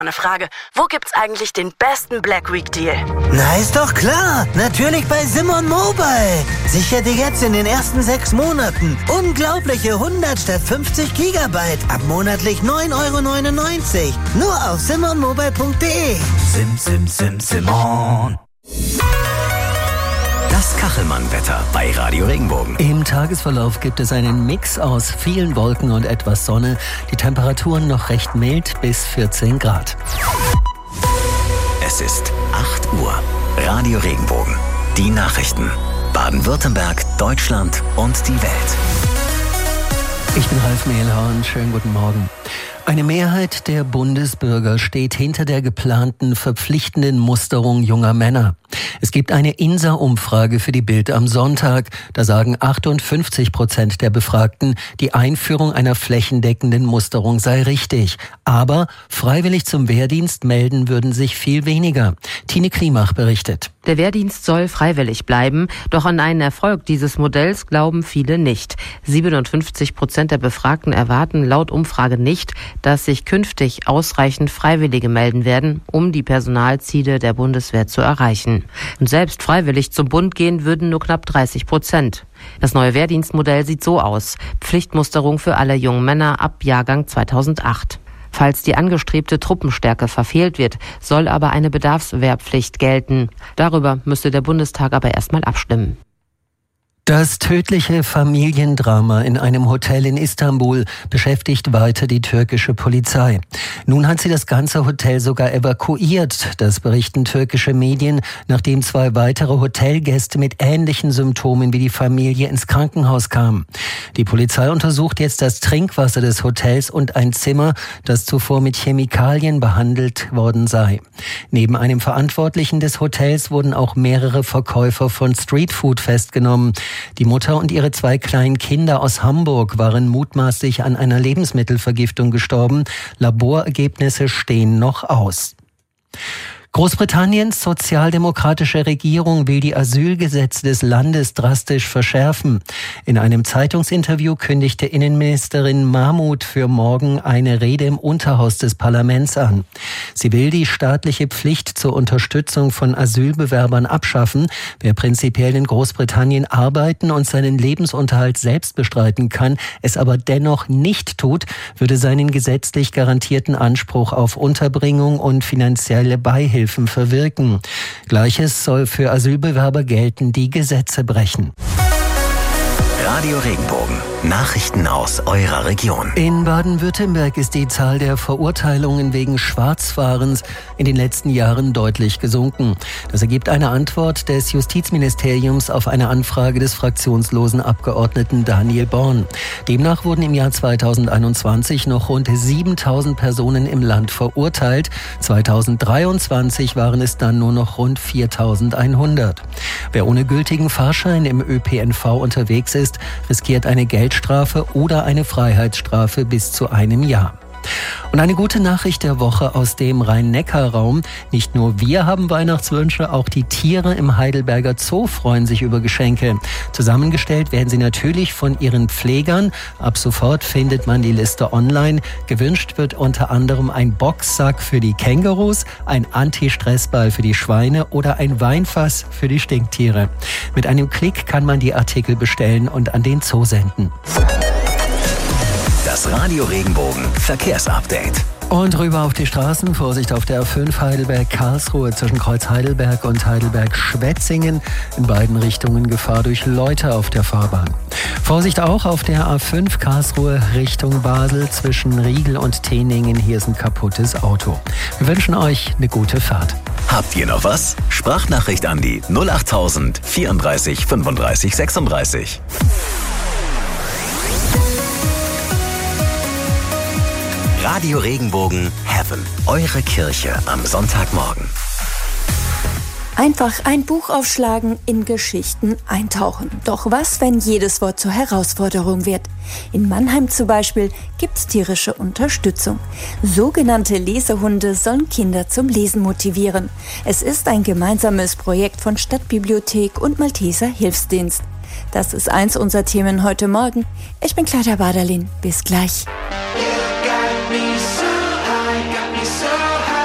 Eine Frage, wo gibt's eigentlich den besten Black Week Deal? Na, ist doch klar. Natürlich bei Simon Mobile. Sicher dir jetzt in den ersten 6 Monaten unglaubliche 100 statt 50 Gigabyte ab monatlich 9,99 €. Nur auf simonmobile.de. Simon. Das Kachelmann-Wetter bei Radio Regenbogen. Im Tagesverlauf gibt es einen Mix aus vielen Wolken und etwas Sonne. Die Temperaturen noch recht mild bis 14 Grad. Es ist 8 Uhr. Radio Regenbogen. Die Nachrichten. Baden-Württemberg, Deutschland und die Welt. Ich bin Ralf Mehlhorn. Schönen guten Morgen. Eine Mehrheit der Bundesbürger steht hinter der geplanten verpflichtenden Musterung junger Männer. Es gibt eine INSA-Umfrage für die Bild am Sonntag. Da sagen 58% der Befragten, die Einführung einer flächendeckenden Musterung sei richtig. Aber freiwillig zum Wehrdienst melden würden sich viel weniger. Tine Klimach berichtet. Der Wehrdienst soll freiwillig bleiben, doch an einen Erfolg dieses Modells glauben viele nicht. 57% der Befragten erwarten laut Umfrage nicht, dass sich künftig ausreichend Freiwillige melden werden, um die Personalziele der Bundeswehr zu erreichen. Und selbst freiwillig zum Bund gehen würden nur knapp 30%. Das neue Wehrdienstmodell sieht so aus: Pflichtmusterung für alle jungen Männer ab Jahrgang 2008. Falls die angestrebte Truppenstärke verfehlt wird, soll aber eine Bedarfswehrpflicht gelten. Darüber müsste der Bundestag aber erstmal abstimmen. Das tödliche Familiendrama in einem Hotel in Istanbul beschäftigt weiter die türkische Polizei. Nun hat sie das ganze Hotel sogar evakuiert. Das berichten türkische Medien, nachdem 2 weitere Hotelgäste mit ähnlichen Symptomen wie die Familie ins Krankenhaus kamen. Die Polizei untersucht jetzt das Trinkwasser des Hotels und ein Zimmer, das zuvor mit Chemikalien behandelt worden sei. Neben einem Verantwortlichen des Hotels wurden auch mehrere Verkäufer von Streetfood festgenommen. Die Mutter und ihre 2 kleinen Kinder aus Hamburg waren mutmaßlich an einer Lebensmittelvergiftung gestorben. Laborergebnisse stehen noch aus. Großbritanniens sozialdemokratische Regierung will die Asylgesetze des Landes drastisch verschärfen. In einem Zeitungsinterview kündigte Innenministerin Mahmood für morgen eine Rede im Unterhaus des Parlaments an. Sie will die staatliche Pflicht zur Unterstützung von Asylbewerbern abschaffen. Wer prinzipiell in Großbritannien arbeiten und seinen Lebensunterhalt selbst bestreiten kann, es aber dennoch nicht tut, würde seinen gesetzlich garantierten Anspruch auf Unterbringung und finanzielle Beihilfe verwirken. Gleiches soll für Asylbewerber gelten, die Gesetze brechen. Radio Regenbogen. Nachrichten aus eurer Region. In Baden-Württemberg ist die Zahl der Verurteilungen wegen Schwarzfahrens in den letzten Jahren deutlich gesunken. Das ergibt eine Antwort des Justizministeriums auf eine Anfrage des fraktionslosen Abgeordneten Daniel Born. Demnach wurden im Jahr 2021 noch rund 7.000 Personen im Land verurteilt. 2023 waren es dann nur noch rund 4.100. Wer ohne gültigen Fahrschein im ÖPNV unterwegs ist, riskiert eine Geldstrafe oder eine Freiheitsstrafe bis zu 1 Jahr. Und eine gute Nachricht der Woche aus dem Rhein-Neckar-Raum. Nicht nur wir haben Weihnachtswünsche, auch die Tiere im Heidelberger Zoo freuen sich über Geschenke. Zusammengestellt werden sie natürlich von ihren Pflegern. Ab sofort findet man die Liste online. Gewünscht wird unter anderem ein Boxsack für die Kängurus, ein Anti-Stress-Ball für die Schweine oder ein Weinfass für die Stinktiere. Mit einem Klick kann man die Artikel bestellen und an den Zoo senden. Das Radio Regenbogen Verkehrsupdate. Und rüber auf die Straßen. Vorsicht auf der A5 Heidelberg-Karlsruhe zwischen Kreuz Heidelberg und Heidelberg-Schwetzingen. In beiden Richtungen Gefahr durch Leute auf der Fahrbahn. Vorsicht auch auf der A5 Karlsruhe Richtung Basel zwischen Riegel und Teningen. Hier ist ein kaputtes Auto. Wir wünschen euch eine gute Fahrt. Habt ihr noch was? Sprachnachricht an die 08000 34 35 36. Radio Regenbogen Heaven. Eure Kirche am Sonntagmorgen. Einfach ein Buch aufschlagen, in Geschichten eintauchen. Doch was, wenn jedes Wort zur Herausforderung wird? In Mannheim zum Beispiel gibt's tierische Unterstützung. Sogenannte Lesehunde sollen Kinder zum Lesen motivieren. Es ist ein gemeinsames Projekt von Stadtbibliothek und Malteser Hilfsdienst. Das ist eins unserer Themen heute Morgen. Ich bin Clara Baderlin. Bis gleich. You got me so high, got me so high.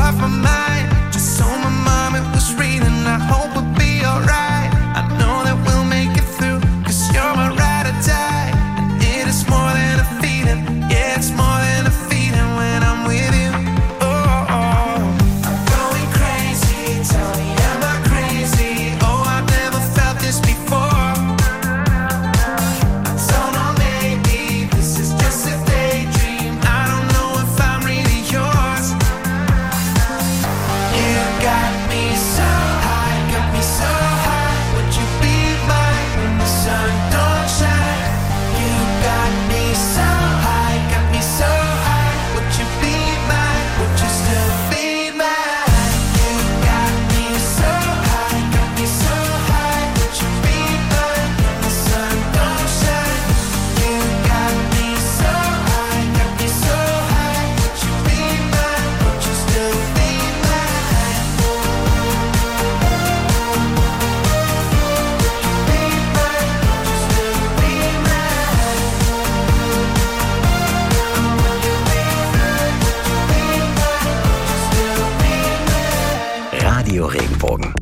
off my mind. Just so my mom it was reading. I hope we'll be alright. I know that we'll make it through, 'cause you're my ride or die. And it is more than a feeling. Yeah, it's more than a feeling when I'm with you. Oh, oh. I'm going crazy. Tell me, am I crazy? Oh, I've never felt this before. I don't know, maybe this is just a daydream. I don't know if I'm really yours. You got me so high, got me so high. Would you be mine when the sun don't shine? You got me so high, got me so high. Would you be mine? Would you still be mine? You got me so high, got me so high. Would you be mine when the sun don't shine? You got me so high, got me so high. Would you be mine? Would you still be mine? Radio Regenbogen.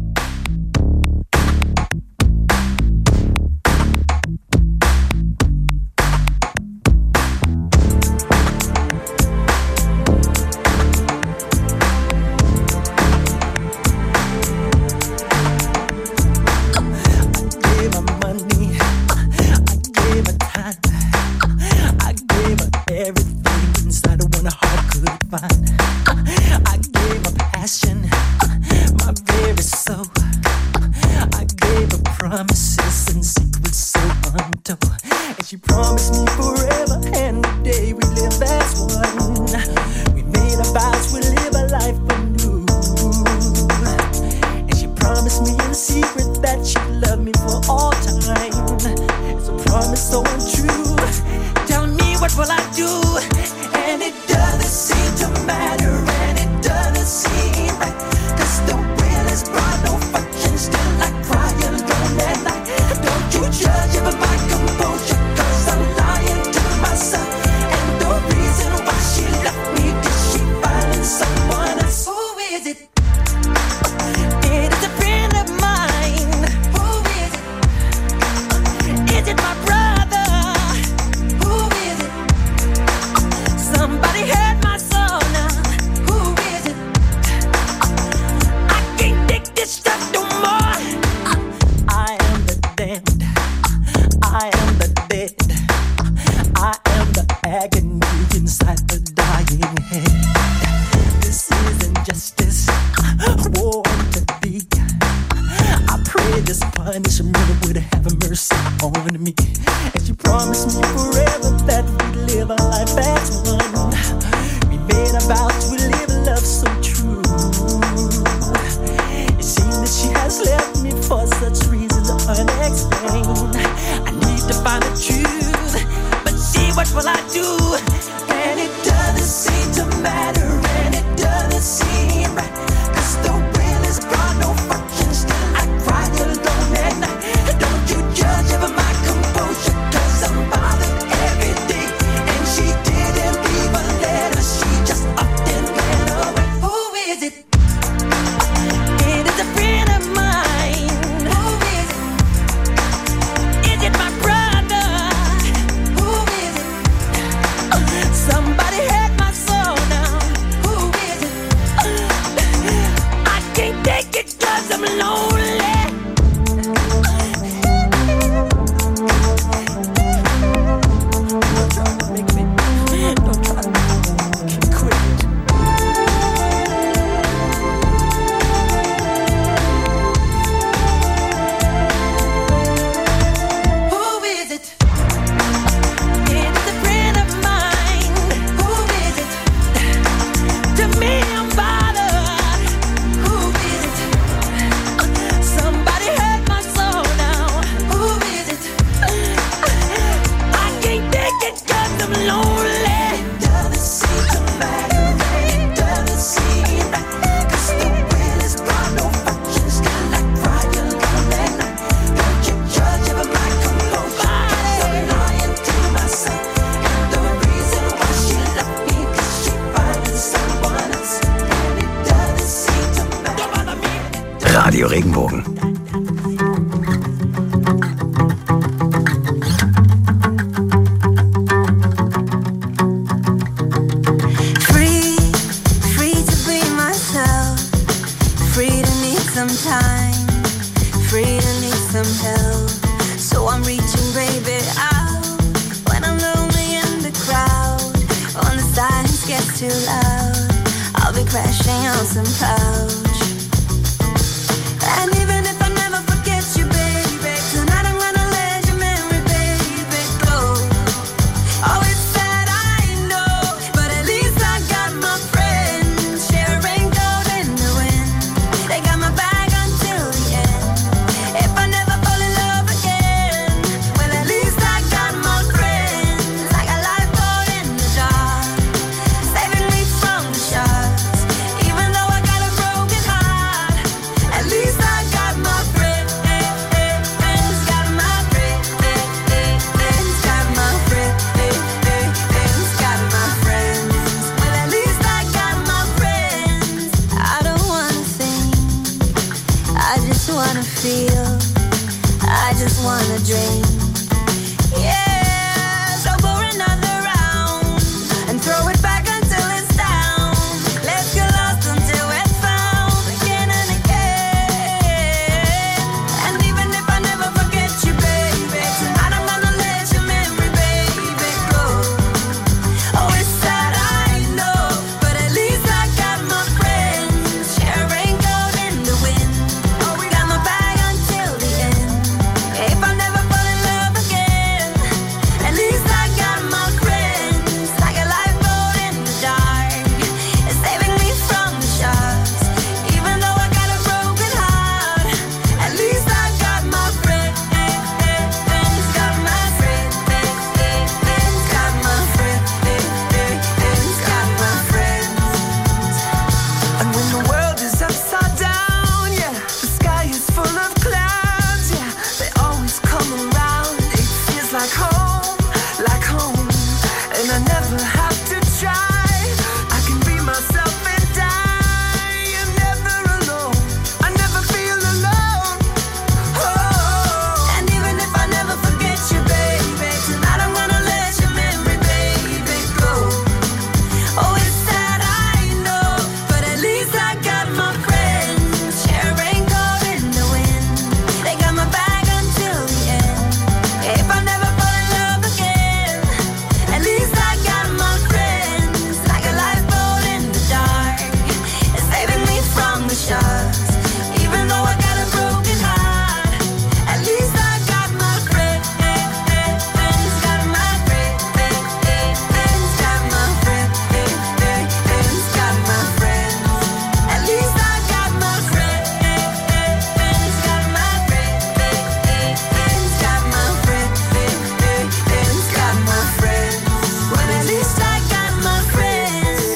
gave her money, I gave her time, I gave her everything inside of what her heart could find. I gave her passion, my very soul. I gave her promises and secrets so untold. And she promised me forever and the day we live as one. We made a vows, we live a life anew. And she promised me in secret that she'd love me for all time. It's a promise so untrue. Tell me, what will I do? And it doesn't seem to matter, and it doesn't seem right, 'cause the will is bright, no function, still I cry alone at night. Don't you judge even my composure, 'cause I'm lying to myself. And the reason why she left me, did she find someone else? Who is it? It is a friend of mine. Who is it? Is it my brother? Who is it? Somebody heard my soul now. Who is it? I can't take this stuff no more. I am the damned. I am the dead. I am the agony inside the dying head. This isn't justice. War to be. I pray this punishment would have mercy on me. And she promised me forever that we'd live a life as one. We made a vow to live a love so true. It seems that she has left me for such reasons unexplained. I need to find the truth, but see, what will I do? And it doesn't seem to matter, and it doesn't seem right, 'cause the will is gone, no function, still I cry alone at night. Don't you judge over my composure, 'cause I'm bothered every day. And she didn't leave a letter, she just upped and Radio Regenbogen. Free to be myself. Free to need some time. Free to need some help. So I'm reaching, baby, out when I'm lonely in the crowd. When the silence gets too loud, I'll be crashing on some couch. And even if I never forget you, baby, tonight I'm gonna let your memory, baby, go. Oh, it's sad, I know, but at least I got my friends. Sharing gold in the wind, they got my back until the end. If I never fall in love again, well, at least I got my friends. Like a lifeboat in the dark, saving me from the sharks. Even though I got a broken heart, at least I got my friends. Got my friends. Got my friends. Got my friends. Well, at least I got my friends. I don't wanna think, I just wanna feel, I just wanna dream. Yeah, so pour another round and throw it back until it's down. Let's get lost until we're found again and again. And even if I never forget you, baby, tonight I'm gonna let your memory, baby, go. Oh, it's sad, I know, but at least I got my friends. Sharing gold in the wind, oh, we got my back until the end. If I never fall in love again, at least I got my friends. Like a lifeboat in the dark, it's saving me from the sharks. Even though I got a broken heart, at least I got my friends. Got my friends. Got my friends. Got my friends. And when the world is upside down, yeah, the sky is full of clouds, yeah, they always come around. It feels like home, and I never have to try. I can be myself and die. I'm never alone, I never feel alone. Oh, and even if I never forget you, baby, tonight I'm gonna let your memory, baby, go. Oh, it's sad, I know, but at least I got my friends. Sharing gold in the wind, they got my back until the end. If I never fall in love again, at least I got my friends. Like a lifeboat in the dark, it's saving me from the sharks. Even though I got a broken heart, at least I got my friends. Got my friends. Got my friends. Got my friends. At least I got my friends. Got my friends. Got my friends. Got my friends. Well, at least I got my friends.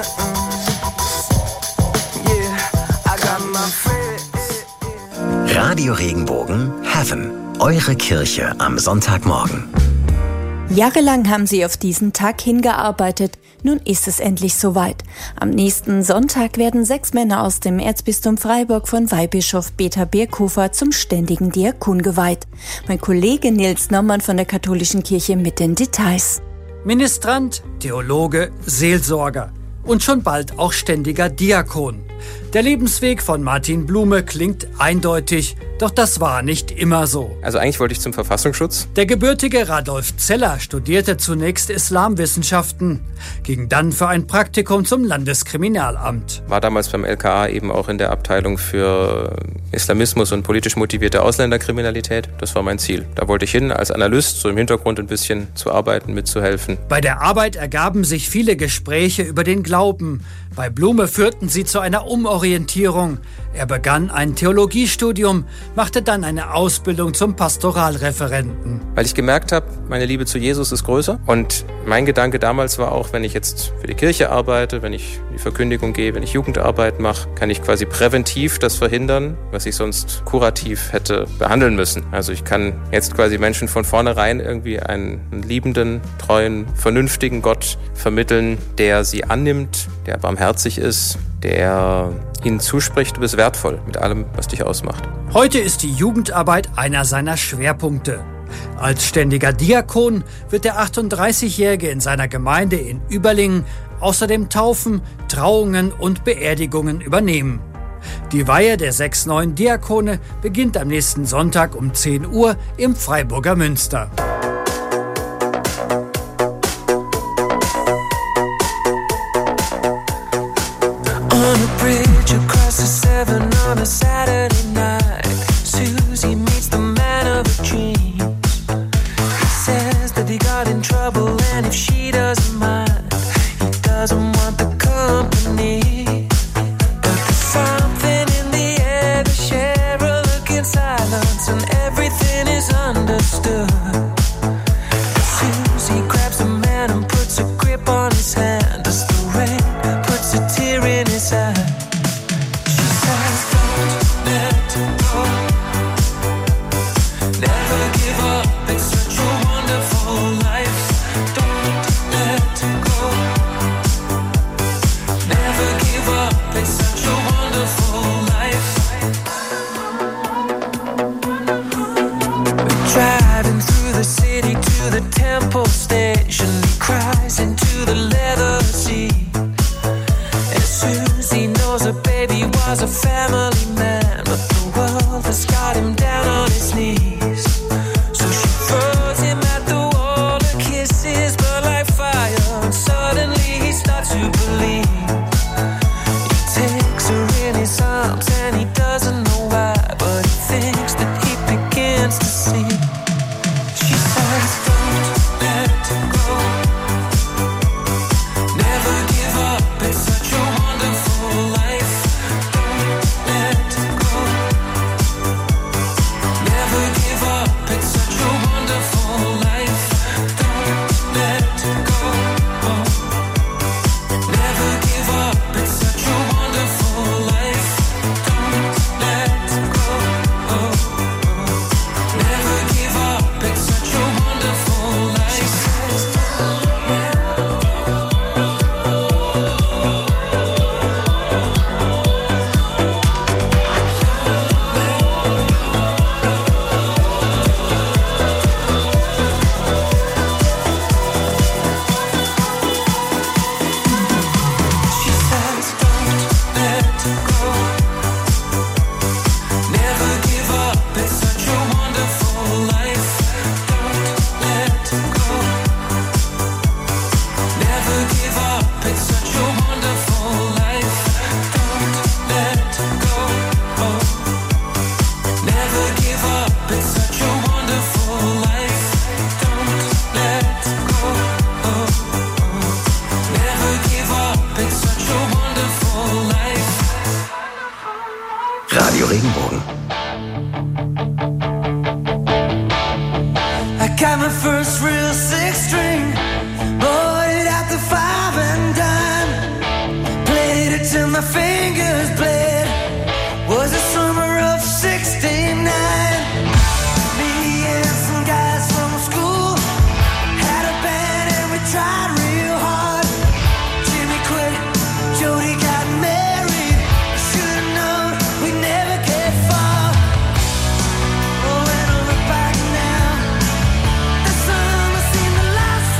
Yeah, I got my friends. Radio Regenbogen Heaven. Eure Kirche am Sonntagmorgen. Jahrelang haben sie auf diesen Tag hingearbeitet. Nun ist es endlich soweit. Am nächsten Sonntag werden 6 Männer aus dem Erzbistum Freiburg von Weihbischof Peter Birkhofer zum ständigen Diakon geweiht. Mein Kollege Nils Naumann von der Katholischen Kirche mit den Details. Ministrant, Theologe, Seelsorger und schon bald auch ständiger Diakon. Der Lebensweg von Martin Blume klingt eindeutig, doch das war nicht immer so. Also eigentlich wollte ich zum Verfassungsschutz. Der gebürtige Radolf Zeller studierte zunächst Islamwissenschaften, ging dann für ein Praktikum zum Landeskriminalamt. War damals beim LKA eben auch in der Abteilung für Islamismus und politisch motivierte Ausländerkriminalität. Das war mein Ziel. Da wollte ich hin, als Analyst, so im Hintergrund ein bisschen zu arbeiten, mitzuhelfen. Bei der Arbeit ergaben sich viele Gespräche über den Glauben. Bei Blume führten sie zu einer Umorientierung. Er begann ein Theologiestudium, machte dann eine Ausbildung zum Pastoralreferenten. Weil ich gemerkt habe, meine Liebe zu Jesus ist größer. Und mein Gedanke damals war auch, wenn ich jetzt für die Kirche arbeite, wenn ich in die Verkündigung gehe, wenn ich Jugendarbeit mache, kann ich quasi präventiv das verhindern, was ich sonst kurativ hätte behandeln müssen. Also ich kann jetzt quasi Menschen von vornherein irgendwie einen liebenden, treuen, vernünftigen Gott vermitteln, der sie annimmt, der barmherzig barmherzig ist, der ihnen zuspricht, du bist wertvoll mit allem, was dich ausmacht. Heute ist die Jugendarbeit einer seiner Schwerpunkte. Als ständiger Diakon wird der 38-Jährige in seiner Gemeinde in Überlingen außerdem Taufen, Trauungen und Beerdigungen übernehmen. Die Weihe der 6 neuen Diakone beginnt am nächsten Sonntag um 10 Uhr im Freiburger Münster. On a bridge across the Severn on a Saturday night, Susie meets the man of her dreams. He says that he got in trouble and if she doesn't mind, he doesn't want the company. But there's something in the air, they share a look in silence and everything is understood. Susie grabs the man and puts a grip on his hand as the rain puts a tear in his eye. She says, don't let go. Never give up, it's such a wonderful life. Don't let go. Never give up, it's such a wonderful life. We're driving through the city to the Temple Station. He cries into the leather seat. And Susie knows her baby was a family man, but the world has got him down on his knees. So she throws him at the wall, her kisses burn like fire, and suddenly he starts to believe. He takes her in his arms and he doesn't know why, but he thinks that he begins to see. She says, don't let go. Never give up, it's such a wonderful life. Don't let go. Never give up, it's such a wonderful life. Don't let go. Never give up, it's such a wonderful life. Don't let go. Never give up, it's such a wonderful life. She says, she says, don't let go. Never give up, it's such a wonderful life. Don't let go. Never give up, it's such a wonderful life. Don't let go. Never give up, it's such a wonderful life. Don't let go. Never give up, it's such a wonderful life. Radio Regenbogen. I got my first real six string, bought it at the 5 and dime, played it till my fingers bled. Was the summer of '69. Me and some guys from school had a band and we tried real hard. Jimmy quit, Jody got married. Should've known we'd never get far. Oh, when I look back now, the summer seemed to last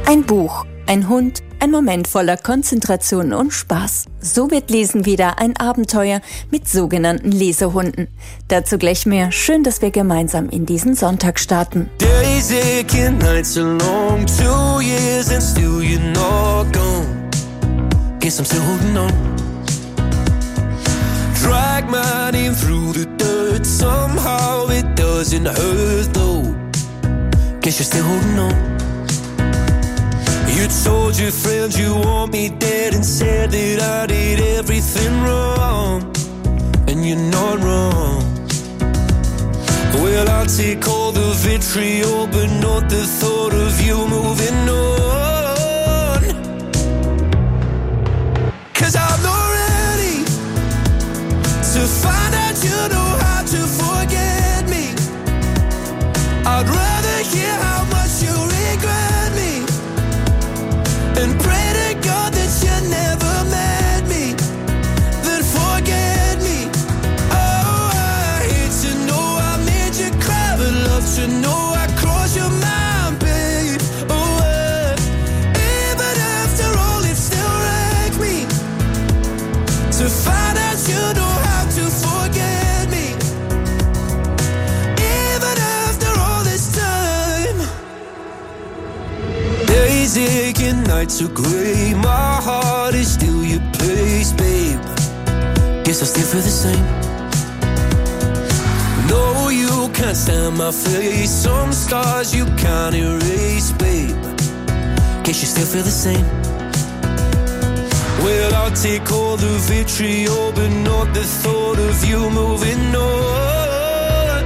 Ein Buch, ein Hund, ein Moment voller Konzentration und Spaß. So wird Lesen wieder ein Abenteuer mit sogenannten Lesehunden. Dazu gleich mehr. Schön, dass wir gemeinsam in diesen Sonntag starten. Days aching, nights are long, 2 years and still you're not gone. Guess I'm still holding on. Drag my name through the dirt, somehow it doesn't hurt though. Guess you're still holding on. You told your friends you want me dead and said that I did everything wrong. And you're not wrong. Well, I'll take all the vitriol, but not the thought of you moving on. 'Cause I'm not ready to find out you know how to forget me. I'd rather hear how much you regret me and pray to God that you never met me, then forget me. Oh, I hate to know I made you cry, but love to know I crossed your mind, babe. Oh, even after all, it still wrecked me to find out you know how to forget me. Even after all this time. Days aching, nights are grey, my heart is still your place, babe. Guess I still feel the same. No, you can't stand my face, some scars you can't erase, babe. Guess you still feel the same. Well, I'll take all the vitriol, but not the thought of you moving on.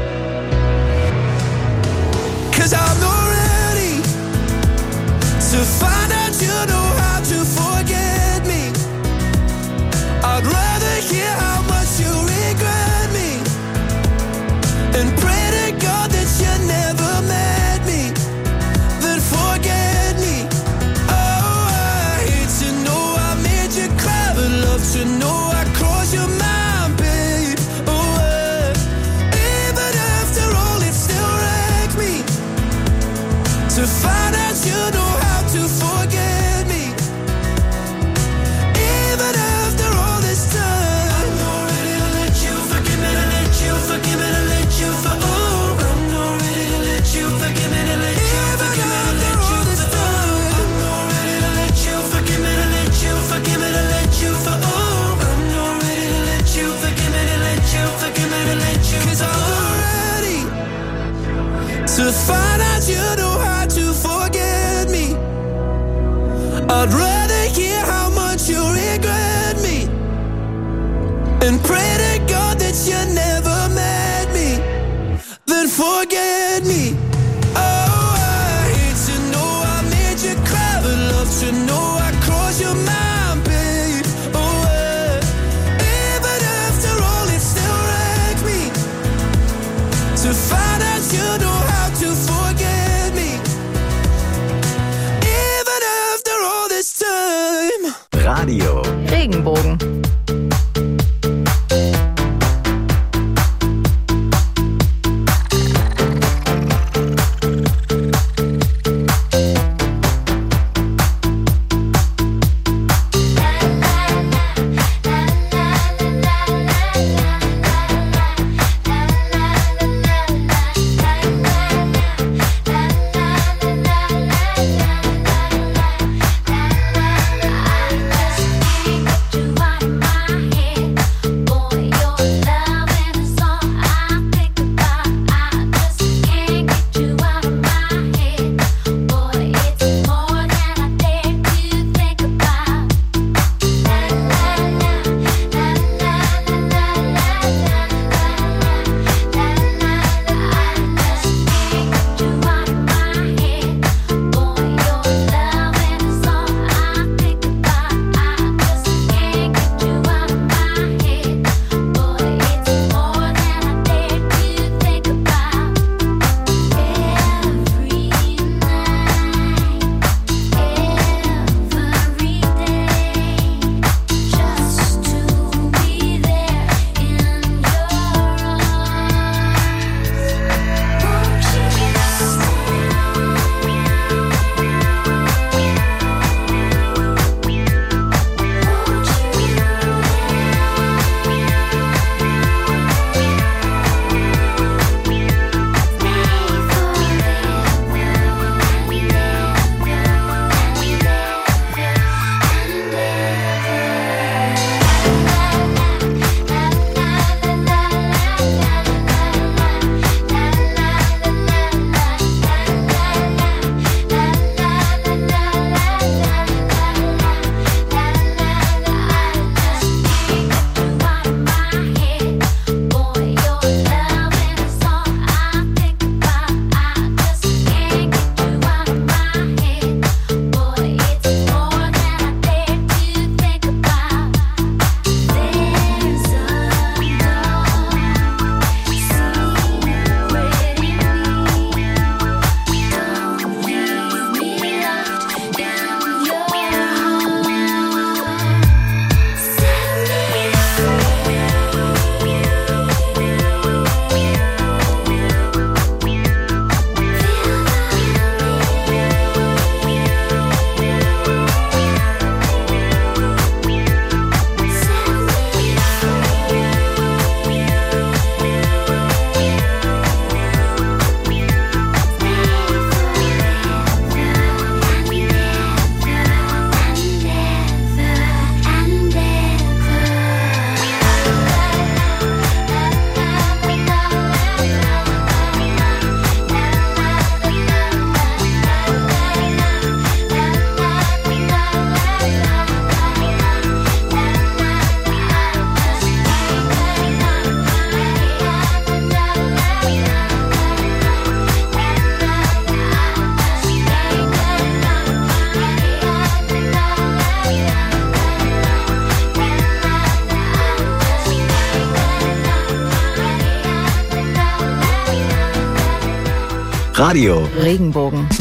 'Cause I'm not ready to find out you know how to forget me. I'd rather hear how much you regret me and pray to God that you never met me, then forget me. Oh, I hate to know I made you cry, but love to know I crossed your mind, babe. Oh, even after all, it still wrecked me to find out you know how to forget me. Even after all this time, I'm not ready to let you forgive me, to let you forgive me, to let you for. Oh, I'm not ready to let you forgive me, to let you forgive me, to let you for. I'm not ready to let you forgive me, to let you forgive me, to let you for. Oh, I'm not ready to let you forgive me, to let you forgive me, to let you. 'Cause I'm not ready to find out you know how to forget me. I'd rather hear how much you regret me and pray to God that you never met me, then forget me. Oh, I hate to know I made you cry, but love to know I crossed your mind, babe. Oh, even after all, it still wrecked me to find out you know how to forget me. Even after all this time. Radio Regenbogen.